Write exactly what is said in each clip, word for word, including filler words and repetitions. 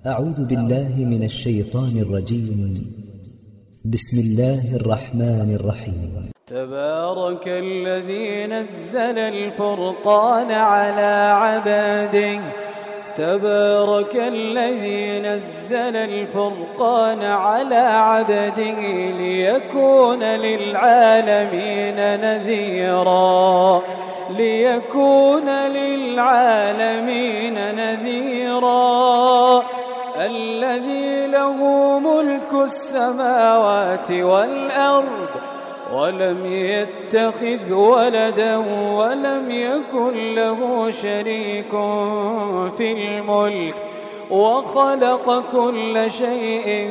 أعوذ بالله من الشيطان الرجيم. بسم الله الرحمن الرحيم. تبارك الذي نزل الفرقان على عباده تبارك الذي نزل الفرقان على عبده ليكون للعالمين نذيرا ليكون للعالمين نذيرا الذي له ملك السماوات والأرض ولم يتخذ ولدا ولم يكن له شريك في الملك وخلق كل شيء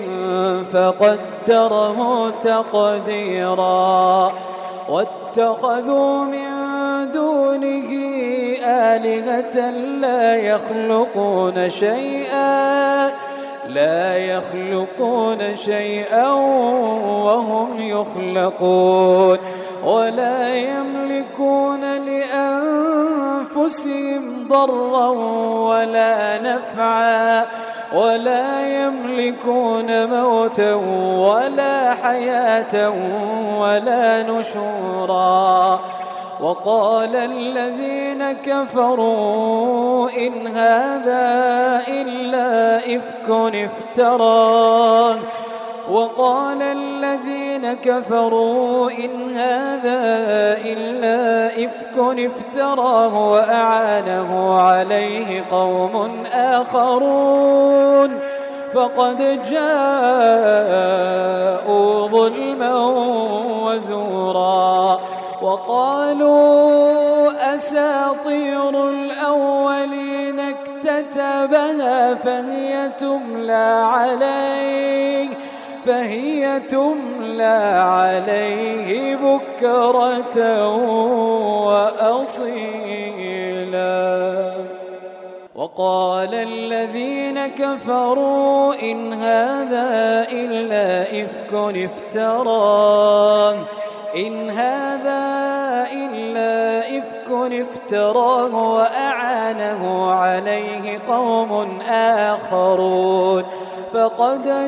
فقدره تقديرا واتخذوا من دونه آلهة لا يخلقون شيئا لا يخلقون شيئا وهم يخلقون ولا يملكون لأنفسهم ضرا ولا نفعا ولا يملكون موتا ولا حياة ولا نشورا وقال الذين كفروا إن هذا إلا إفك افتراه وقال الذين كفروا إن هذا إلا إفك افتراه وأعانه عليه قوم آخرون فقد جاءوا ظلما وزورا وقالوا أساطير الأولين اكتتبها فهي تملى عليه فهي تملى عليه بكرة وأصيلا وقال الذين كفروا إن هذا إلا إفك افتراه إن هذا إلا إفك افتراه وأعانه عليه قوم آخرون فقد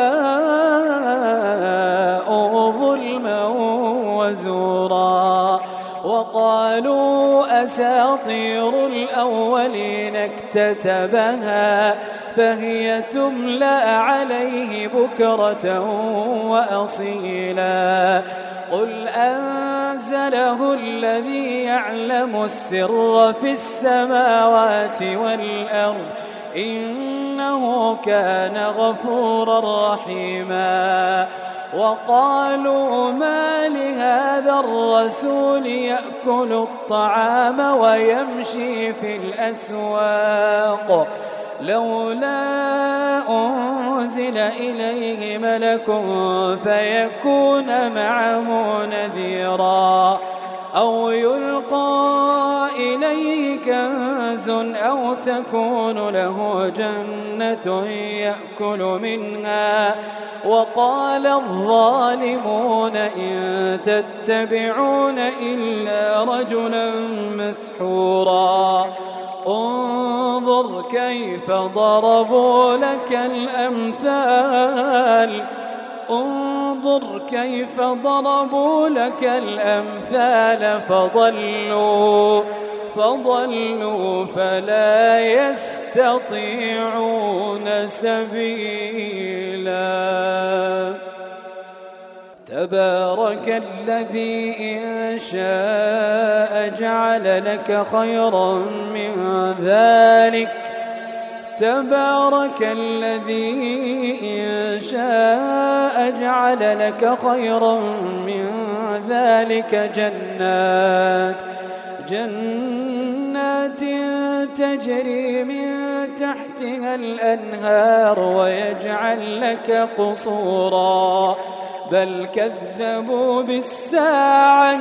جاءوا ظلما وزورا وقالوا أساطير الأولين اكتتبها فهي تملى عليه بكرة وأصيلا قل أنزله الذي يعلم السر في السماوات والأرض إنه كان غفورا رحيما وقالوا ما لهذا الرسول يأكل الطعام ويمشي في الأسواق لولا أنزل إليه ملك فيكون معه نذيرا أو يلقى إليه كنز أو تكون له جنة يأكل منها وقال الظالمون إن تتبعون إلا رجلا مسحورا انظر كيف ضربوا لك الأمثال انظر كيف ضربوا لك الأمثال فضلوا فضلوا فلا يستطيعون سبيلا تبارك الذي إن شاء جعل لك خيرا من ذلك تبارك الذي إن شاء جعل لك خيرا من ذلك جنات جنات تجري من تحتها الأنهار ويجعل لك قصورا بل كذبوا بالساعة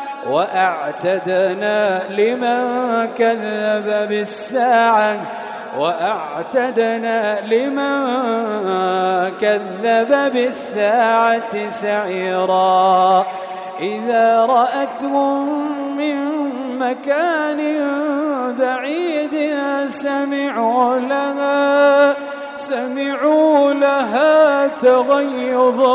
وأعتدنا لمن كذب بالساعة وأعتدنا لمن كذب بالساعة سعيرا إذا رأتهم من مكان بعيد سمعوا لها سمعوا لها تغيظا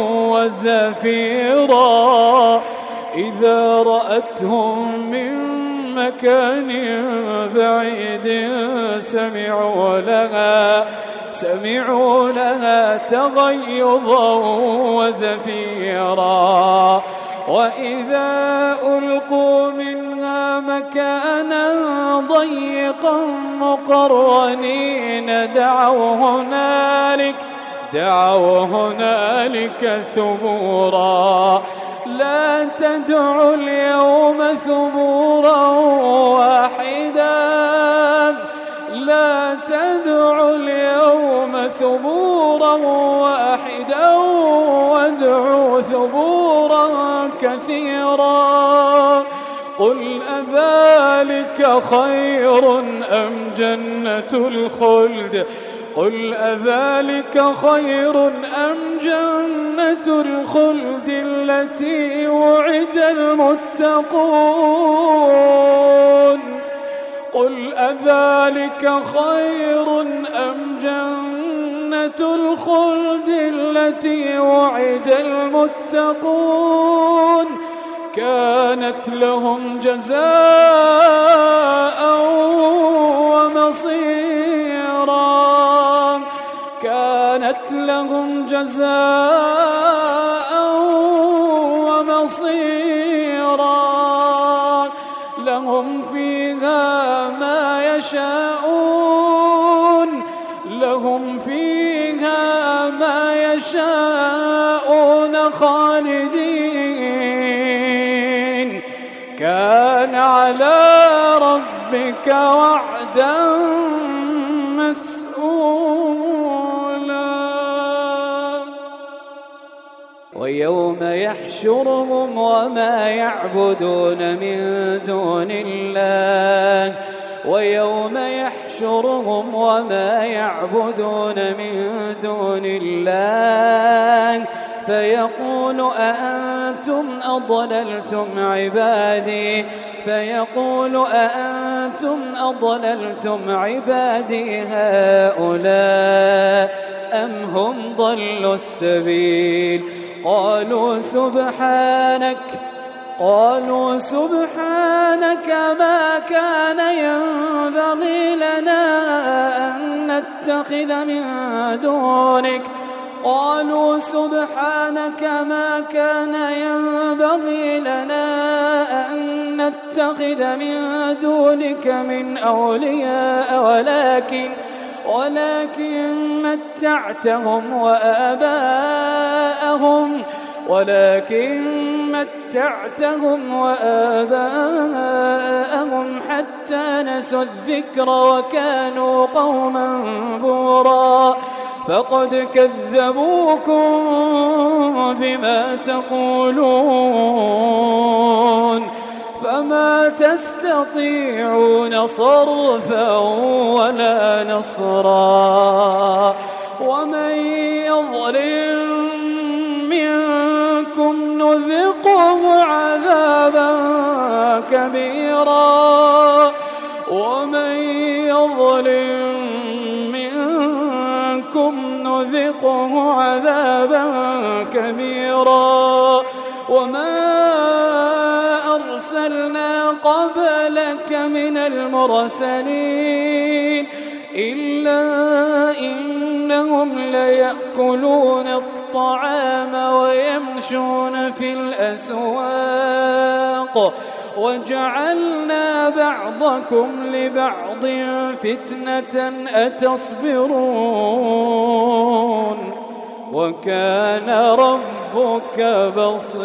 وزفيرا إذا رأتهم من مكان بعيد سمعوا لها سمعوا لها تغيظا وزفيرا وإذا ألقوا منها مكانا ضيقا مقرنين دعوا هنالك دعوا هنالك ثبورا لا تدعوا اليوم ثبورا واحدا لا تدعوا اليوم ثبورا واحدا وادعوا ثبورا كثيرا قل أذلك خير أم جنة الخلد قل أذلك خير أم جنة الخلد التي وعد المتقون قل أذلك خير أم جنة الخلد التي وعد المتقون كانت لهم جزاء ومصيرا كانت لهم جزاء ومصيرا لهم فيها ما يشاءون لهم فيها ما يشاءون خالدين كان على ربك وعدا مسؤولا ويوم يحشرهم وما يعبدون من دون الله ويوم يحشرهم وما يعبدون من دون الله فيقول أأنتم أضللتم عبادي فيقول أأنتم أضللتم عبادي هؤلاء أم هم ضلوا السبيل قالوا سبحانك قالوا سبحانك ما كان ينبغي لنا أن نتخذ من دونك قالوا سبحانك ما كان ينبغي لنا أن نتخذ من دونك من أولياء ولكن ولكن متعتهم وآباءهم ولكن متعتهم وآباءهم حتى نسوا الذكر وكانوا قوما بورا فقد كذبوكم بما تقولون فما تستطيعون صرفا ولا نصرا ومن يظلم منكم نذقه عذابا كبيرا ومن يظلم منكم نذقه عذابا كبيرا وما أرسلنا قبلك من المرسلين إلا إنهم ليأكلون الطعام ويمشون في الأسواق وجعلنا بعضكم لبعض فتنة أتصبرون وكان ربك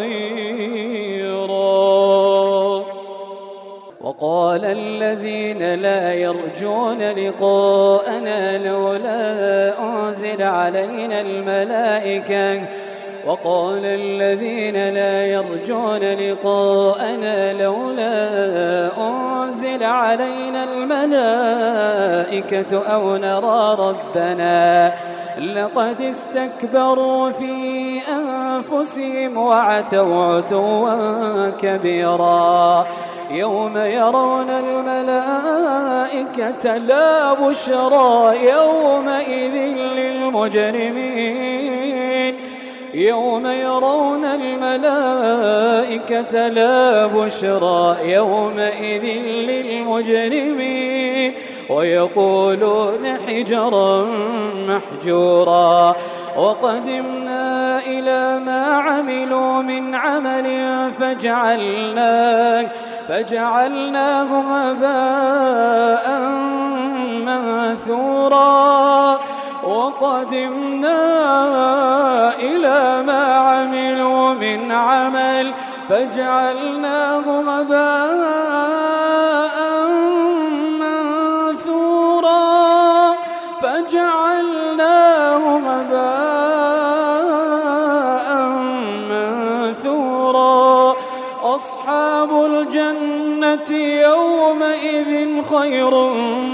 بصيرا وقال الذين لا يرجون لقاءنا لولا أنزل علينا الملائكة وقال الذين لا يرجون لقاءنا لولا أنزل علينا الملائكة أو نرى ربنا لقد استكبروا في أنفسهم وعتوا عتوا كبيرا يوم يرون الملائكة لا بشرى يومئذ للمجرمين يوم يرون الملائكة لا بشرى يومئذ للمجرمين ويقولون حجرا محجورا وقدمنا إلى ما عملوا من عمل فجعلناه فجعلناه هباء منثورا وقدمنا إلى ما عملوا من عمل فجعلناه هباء منثورا فجعلناه هباء منثورا أصحاب الجنة يومئذ خير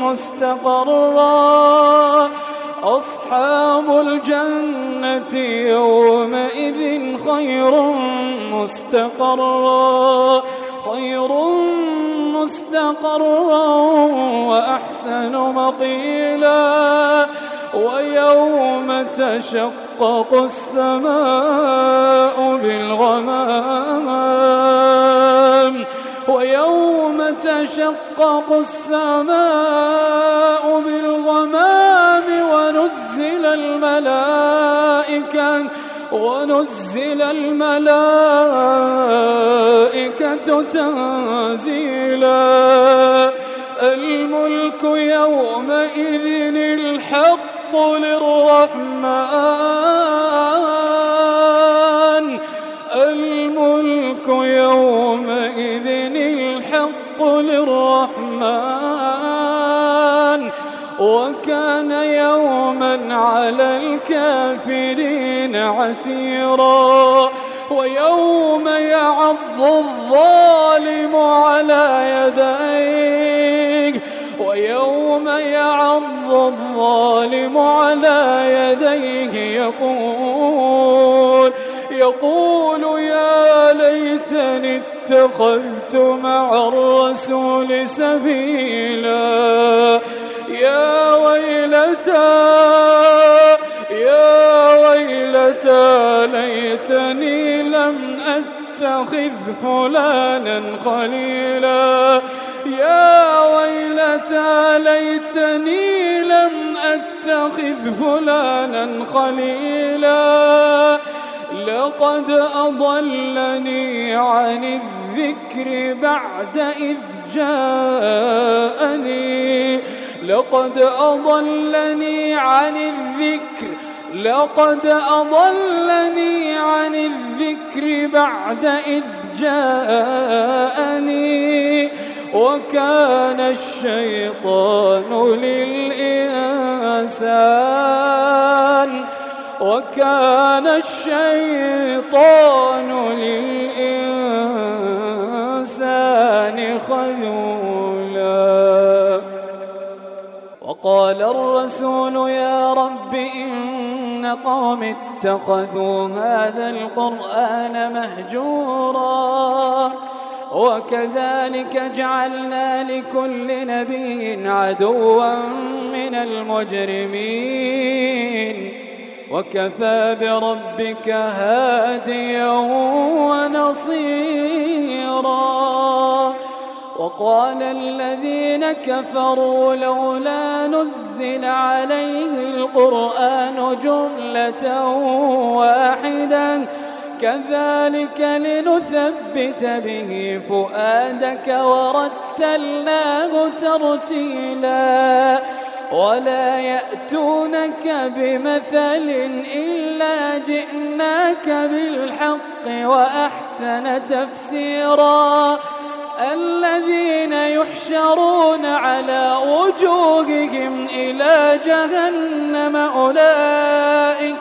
مستقرا أصحاب الجنة يومئذ خير مستقرا خير مستقرا وأحسن مقيلا ويوم تشقق السماء بالغمام ويوم تشقق السماء بالغمام ونزل الملائكة ونزل الملائكة تنزيلا الملك يومئذ الحق للرحمن الملك يومئذ الحق للرحمن وكان يوما على الكافرين عسيرا ويوم يعض الظالم على يديه ويوم يعض الظالم على يديه يقول يقول يا ليتني اتخذت مع الرسول سبيلا يا ويلتى يا ويلتى ليتني لم أتخذ فلانا خليلا يا ويلتى ليتني لم أتخذ فلانا خليلا لقد أضلني عن الذكر بعد إذ جاءني لقد أضلني عن الذكر لقد أضلني عن الذكر بعد إذ جاءني وكان الشيطان للإنسان وكان الشيطان للإنسان خذولا وقال الرسول يا رب إن قوم اتخذوا هذا القرآن مهجورا وكذلك جعلنا لكل نبي عدوا من المجرمين وكفى بربك هاديا ونصيرا وقال الذين كفروا لولا نزل عليه القرآن جملة واحدة كذلك لنثبت به فؤادك ورتلناه ترتيلا ولا يأتونك بمثل إلا جئناك بالحق وأحسن تفسيرا الذين يحشرون على وجوههم إلى جهنم أولئك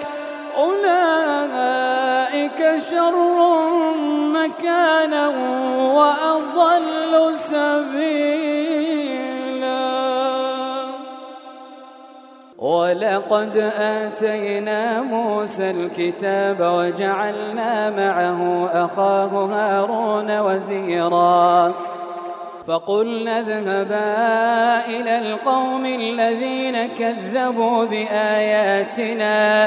أولئك شر مكانا وأضل سبيلا ولقد آتينا موسى الكتاب وجعلنا معه أخاه هارون وزيرا فقلنا اذهبا إلى القوم الذين كذبوا بآياتنا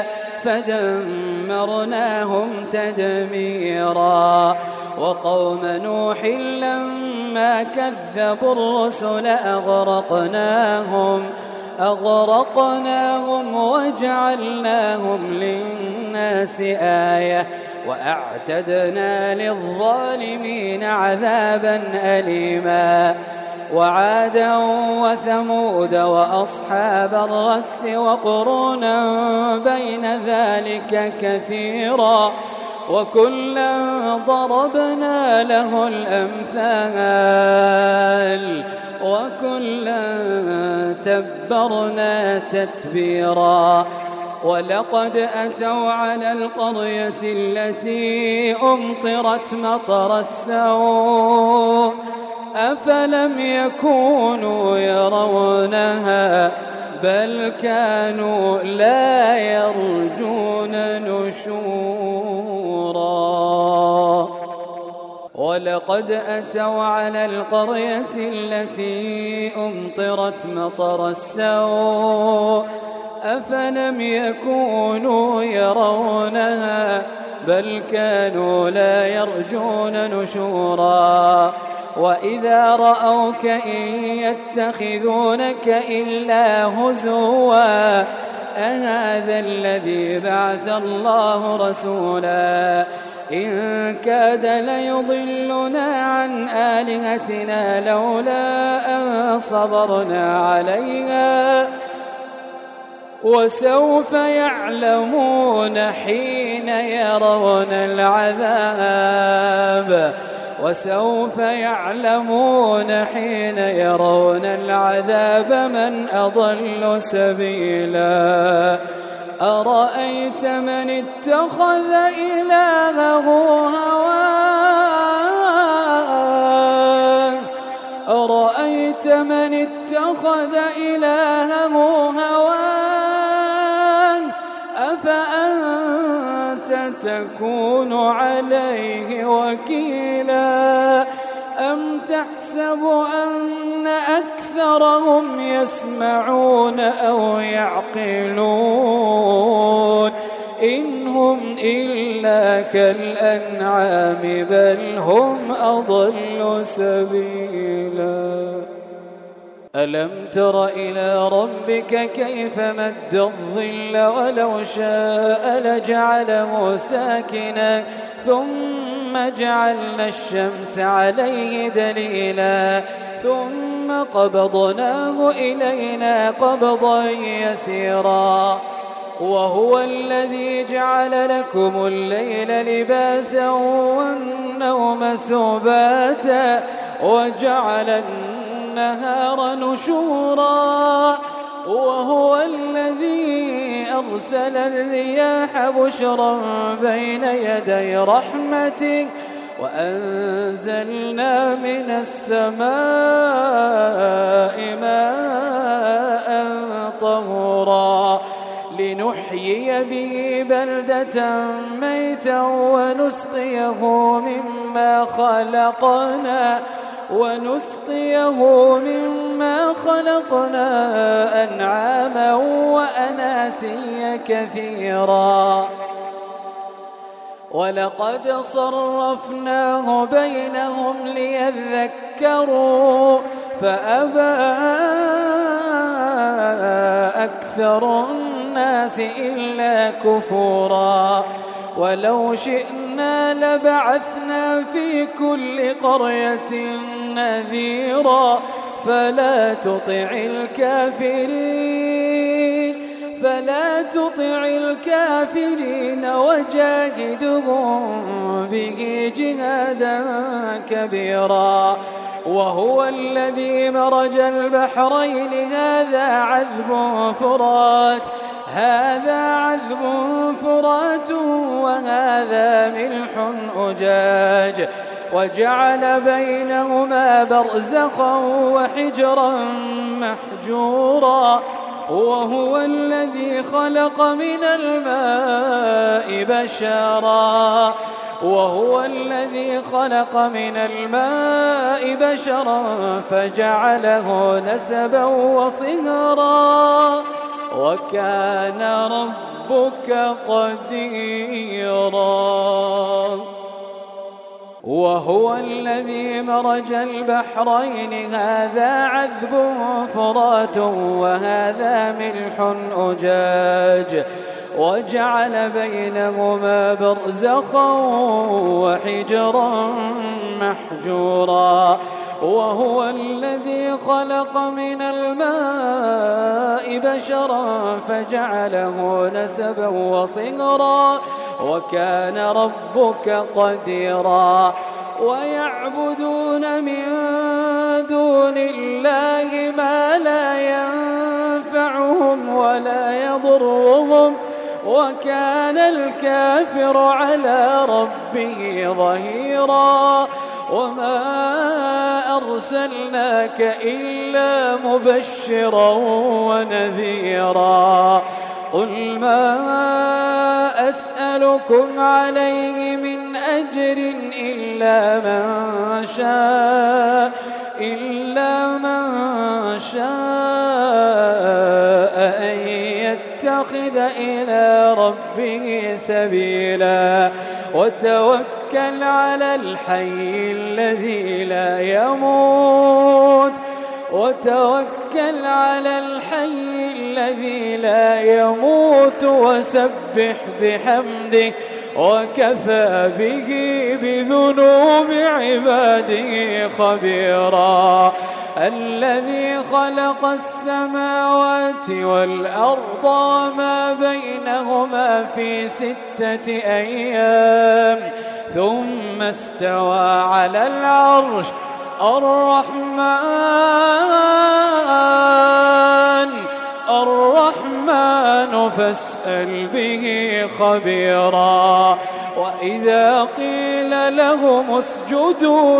فدمرناهم تدميرا وقوم نوح لما كذبوا الرسل أغرقناهم أغرقناهم وجعلناهم للناس آية وأعتدنا للظالمين عذابا أليما وعادا وثمود وأصحاب الرس وقرونا بين ذلك كثيرا وكلا ضربنا له الأمثال وكلا تبرنا تتبيرا ولقد أتوا على القرية التي أمطرت مطر السوء أفلم يكونوا يرونها بل كانوا لا يرجون نشورا ولقد أتوا على القرية التي أمطرت مطر السوء أفلم يكونوا يرونها بل كانوا لا يرجون نشورا وإذا رأوك إن يتخذونك إلا هزوا أهذا الذي بعث الله رسولا إن كاد ليضلنا عن آلهتنا لولا أن صبرنا عليها وسوف يعلمون حين يرون العذاب وسوف يعلمون حين يرون العذاب من أضل سبيلا أرأيت من اتخذ إلهه هواه أرأيت من اتخذ إلهه هواه أفأنت تكون عليه وكيلا أم تحسب أن أكثرهم يسمعون أو يعقلون إن هم إلا كالأنعام بل هم أضل سبيلا ألم تر إلى ربك كيف مد الظل ولو شاء لجعله ساكنا ثم جعلنا الشمس عليه دليلا ثم قبضناه إلينا قبضا يسيرا وهو الذي جعل لكم الليل لباسا والنوم سباتا وجعل النهار نشورا وهو الذي أرسل الرياح بشرا بين يدي رحمته وأنزلنا من السماء ماء طهورا لنحيي به بلدة ميتا ونسقيه مما خلقنا ونسقيه مما خلقنا أنعاما وأناسيا كثيرا ولقد صرفناه بينهم ليذكروا فأبى أكثر الناس إلا كفورا ولو شئنا لبعثنا في كل قرية نذيرا فلا تطع الكافرين فلا تطع الكافرين وجاهدهم به جهادا كبيرا وهو الذي مرج البحرين هذا عذب فرات هذا عذب فرات وهذا ملح أجاج وجعل بينهما برزخا وحجرا محجورا وهو الذي خلق من الماء بشرا وهو الذي خلق من الماء بشرا فجعله نسبا وصهرا وكان ربك قديرا وهو الذي مرج البحرين هذا عذب فرات وهذا ملح أجاج وجعل بينهما برزخا وحجرا محجورا وهو الذي خلق من الماء بشرا فجعله نسبا وصهرا وكان ربك قديرا ويعبدون من دون الله ما لا ينفعهم ولا يضرهم وكان الكافر على ربه ظهيرا وما أرسلناك إلا مبشرا ونذيرا قل ما أسألكم عليه من أجر إلا من شاء إلا من شاء أن يتخذ إلى ربه سبيلا وتوكل على الحي الذي لا يموت وتوكل على الحي الذي لا يموت وسبح بحمده وكفى به بذنوب عباده خبيرا الذي خلق السماوات والأرض وما بينهما في ستة أيام ثم استوى على العرش الرحمن الرحمن فاسأل به خبيرا وإذا قيل لهم اسجدوا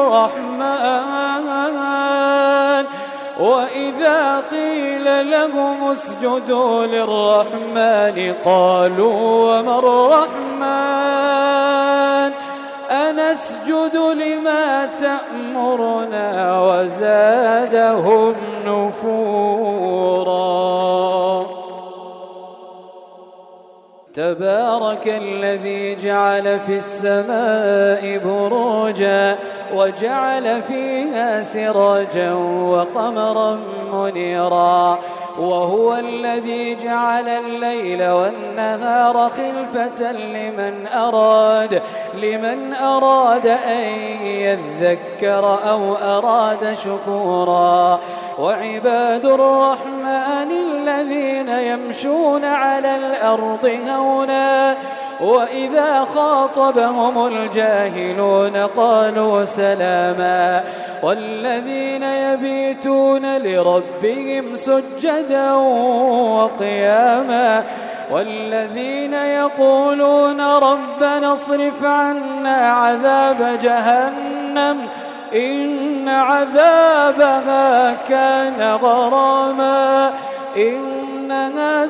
للرحمن وإذا قيل لهم اسجدوا للرحمن قالوا وما الرحمن أنسجد لما تأمرنا وزادهم نفورا تبارك الذي جعل في السماء بروجا وجعل فيها سراجا وقمرا منيرا وهو الذي جعل الليل والنهار خلفة لمن أراد لمن أراد أن يذكر أو أراد شكورا وعباد الرحمن الذين يمشون على الأرض هونا وإذا خاطبهم الجاهلون قالوا سلاما والذين يبيتون لربهم سجدا وقياما والذين يقولون ربنا اصرف عنا عذاب جهنم إن عذابها كان غراما إنها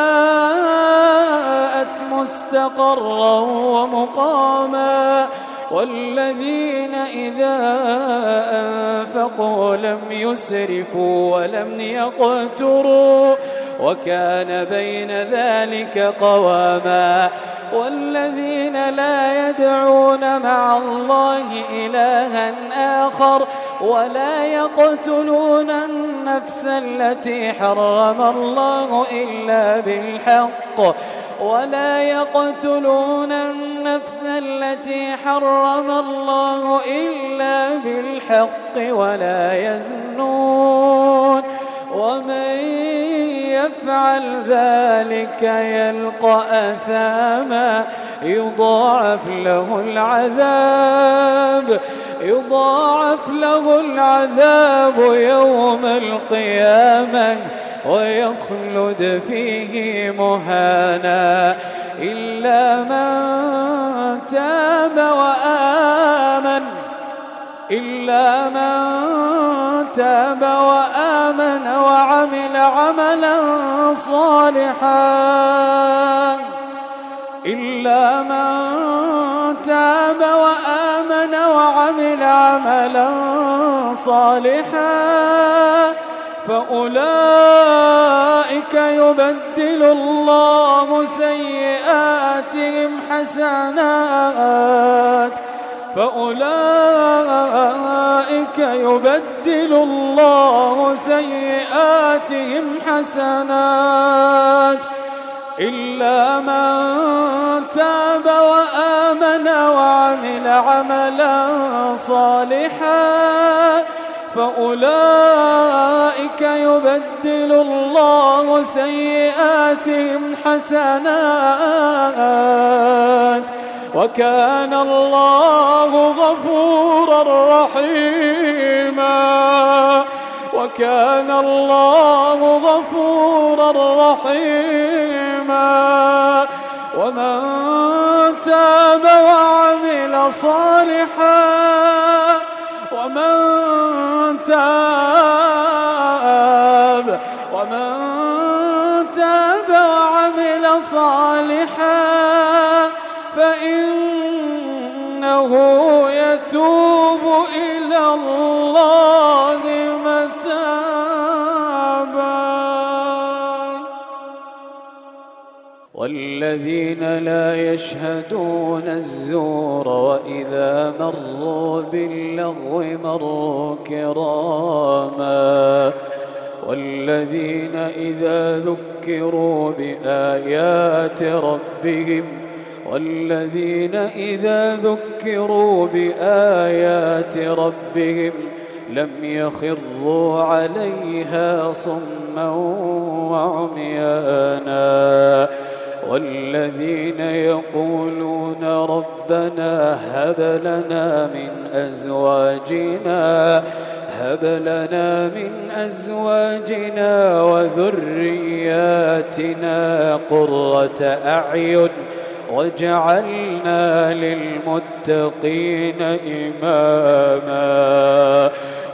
ساءت مستقرا ومقاما والذين إذا أنفقوا لم يسرفوا ولم يقتروا وكان بين ذلك قواما والذين لا يدعون مع الله إلها آخر ولا يقتلون النفس التي حرم الله إلا بالحق ولا يقتلون النفس التي حرم الله إلا بالحق ولا يزنون ومن يفعل ذلك يلقى أثاما يضاعف له العذاب يضاعف له العذاب يوم القيامة ويخلد فيه مهانا إلا من تاب وآمن إلا من تاب وآمن وعمل عملا صالحا إلا من تاب صالحا فأولئك يبدل الله سيئاتهم حسنات فأولئك يبدل الله سيئاتهم حسنات إلا من تاب وآمن وعمل عملا صالحا فأولئك يبدل الله سيئاتهم حسنات وكان الله غفورا رحيما وكان الله غفورا رحيما ومن تاب وعمل صالحا ومن تاب ومن تاب وعمل صالحا فإنه يتوب إلى الله متابا والذين لا يشهدون الزور وإذا مروا باللغو مروا كراما والذين إذا ذكروا بآيات ربهم والذين إذا ذكروا بآيات ربهم لم يخروا عليها صما وعميانا والذين يقولون ربنا هب لنا من أزواجنا هب لنا من أزواجنا وذرياتنا قرة أعين وجعلنا للمتقين إماما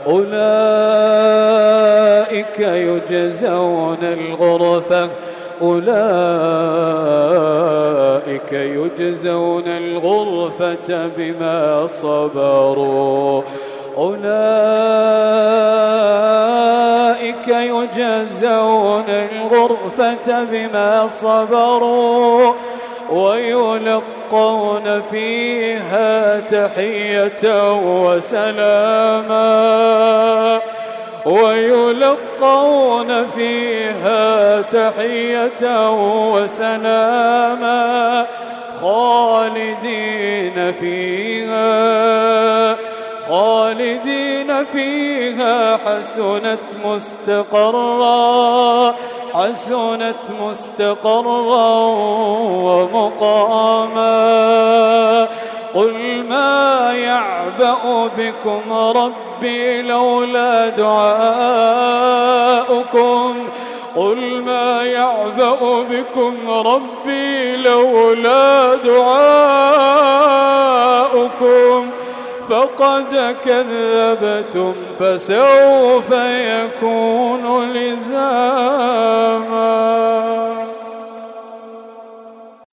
أولئك يجزون الغرفة أولئك يجزون الغرفة بما صبروا أولئك يجزون الغرفة بما صبروا ويلقون فيها تحية وسلاما ويلقون فيها تحية وسلاما خالدين فيها خالدين فيها حسنت مستقرا حسنت مستقرا ومقاما قل ما يعبأ بكم ربي لولا دعاؤكم قل ما يعبأ بكم ربي لولا دعاؤكم فقد كذبتم فسوف يكون لزاما.